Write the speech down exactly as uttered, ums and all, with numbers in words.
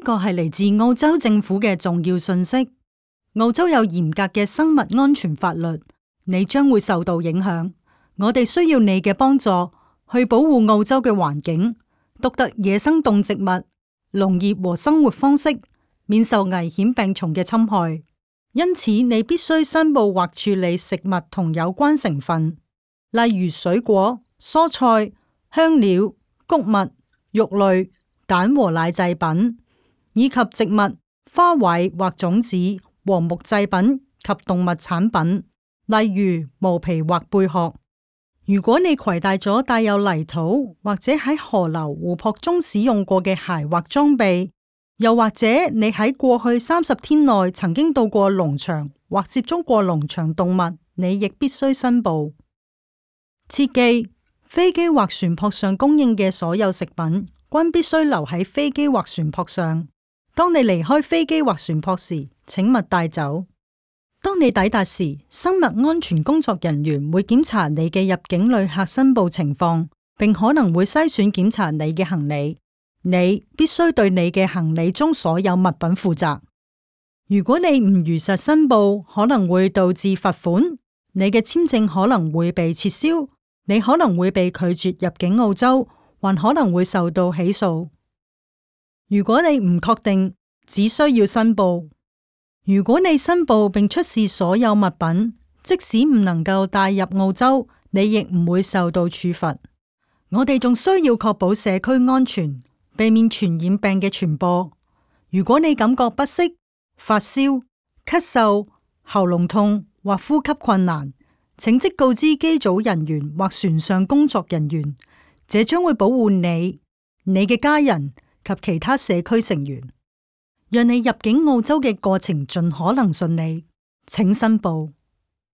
個係嚟自澳洲政府嘅重要信息。澳洲有嚴格嘅生物安全法律，你將會受到影響。我哋需要你嘅幫助去保護澳洲嘅環境、獨特野生動植物、農業和生活方式，免受危險病蟲嘅侵害。因此，你必須申報或處理食物同有關成分，例如水果、蔬菜、香料、穀物、肉類、蛋和奶製品，以及植物、花卉或種子和木製品及動物產品，例如毛皮或貝殼。如果你攜帶咗帶有泥土或者喺河流、湖泊中使用過嘅鞋或裝備，又或者你喺過去三十天內曾經到過農場或接觸過農場動物，你亦必須申報。切記，飛機或船舶上供應嘅所有食品均必須留喺飛機或船舶上。當你離開飛機或船舶時，請勿帶走。當你抵達時，生物安全工作人員會檢查你嘅入境旅客申報情況，並可能會篩選檢查你嘅行李。你必須對你嘅行李中所有物品負責。如果你唔如實申報，可能會導致罰款，你嘅簽證可能會被撤銷，你可能會被拒絕入境澳洲，還可能會受到起訴。如果你唔確定，只需要申報。如果你申報並出示所有物品，即使唔能夠帶入澳洲，你亦唔會受到處罰。我哋仲需要確保社區安全，避免傳染病嘅傳播。如果你感覺不適、發燒、咳嗽、喉嚨痛或呼吸困難，請即告知機組人員或船上工作人員，這將會保護你、你嘅家人及其他社區成員，讓你入境澳洲嘅過程盡可能順利。請申報。